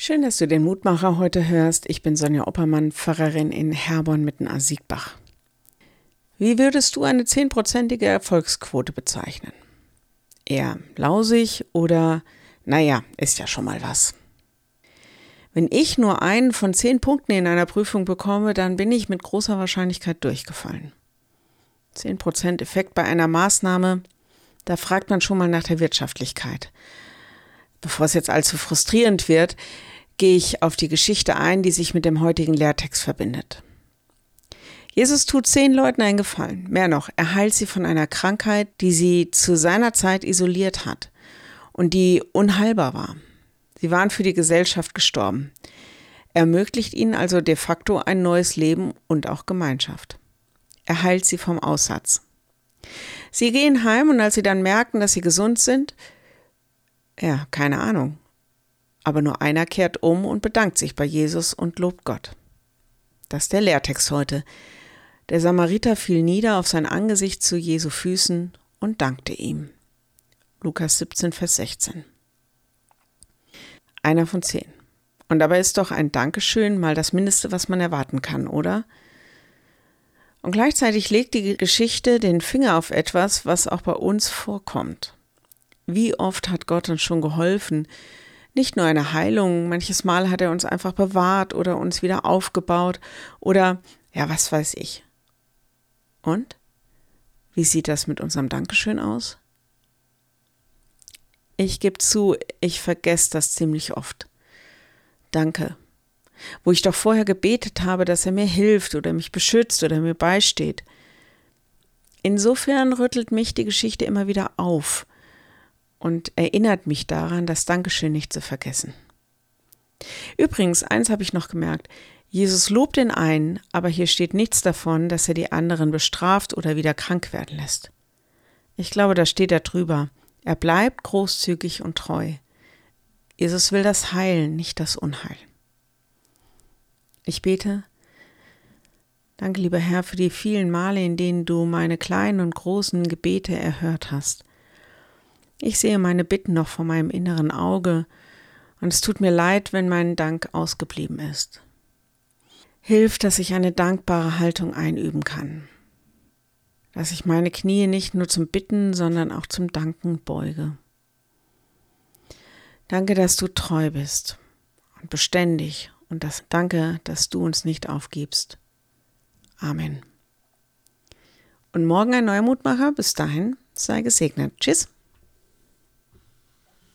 Schön, dass du den Mutmacher heute hörst. Ich bin Sonja Oppermann, Pfarrerin in Herborn mitten am Siegbach. Wie würdest du eine 10%ige Erfolgsquote bezeichnen? Eher lausig oder, naja, ist ja schon mal was. Wenn ich nur einen von 10 Punkten in einer Prüfung bekomme, dann bin ich mit großer Wahrscheinlichkeit durchgefallen. 10% Effekt bei einer Maßnahme, da fragt man schon mal nach der Wirtschaftlichkeit. Bevor es jetzt allzu frustrierend wird, gehe ich auf die Geschichte ein, die sich mit dem heutigen Lehrtext verbindet. Jesus tut 10 Leuten einen Gefallen. Mehr noch, er heilt sie von einer Krankheit, die sie zu seiner Zeit isoliert hat und die unheilbar war. Sie waren für die Gesellschaft gestorben. Er ermöglicht ihnen also de facto ein neues Leben und auch Gemeinschaft. Er heilt sie vom Aussatz. Sie gehen heim und als sie dann merken, dass sie gesund sind, keine Ahnung. Aber nur einer kehrt um und bedankt sich bei Jesus und lobt Gott. Das ist der Lehrtext heute. Der Samariter fiel nieder auf sein Angesicht zu Jesu Füßen und dankte ihm. Lukas 17, Vers 16. Einer von 10. Und dabei ist doch ein Dankeschön mal das Mindeste, was man erwarten kann, oder? Und gleichzeitig legt die Geschichte den Finger auf etwas, was auch bei uns vorkommt. Wie oft hat Gott uns schon geholfen? Nicht nur eine Heilung, manches Mal hat er uns einfach bewahrt oder uns wieder aufgebaut oder, was weiß ich. Und? Wie sieht das mit unserem Dankeschön aus? Ich gebe zu, ich vergesse das ziemlich oft. Danke. Wo ich doch vorher gebetet habe, dass er mir hilft oder mich beschützt oder mir beisteht. Insofern rüttelt mich die Geschichte immer wieder auf und erinnert mich daran, das Dankeschön nicht zu vergessen. Übrigens, eins habe ich noch gemerkt, Jesus lobt den einen, aber hier steht nichts davon, dass er die anderen bestraft oder wieder krank werden lässt. Ich glaube, da steht da drüber, er bleibt großzügig und treu. Jesus will das Heilen, nicht das Unheil. Ich bete, danke lieber Herr für die vielen Male, in denen du meine kleinen und großen Gebete erhört hast. Ich sehe meine Bitten noch vor meinem inneren Auge und es tut mir leid, wenn mein Dank ausgeblieben ist. Hilf, dass ich eine dankbare Haltung einüben kann, dass ich meine Knie nicht nur zum Bitten, sondern auch zum Danken beuge. Danke, dass du treu bist und beständig und danke, dass du uns nicht aufgibst. Amen. Und morgen ein neuer Mutmacher. Bis dahin, sei gesegnet. Tschüss.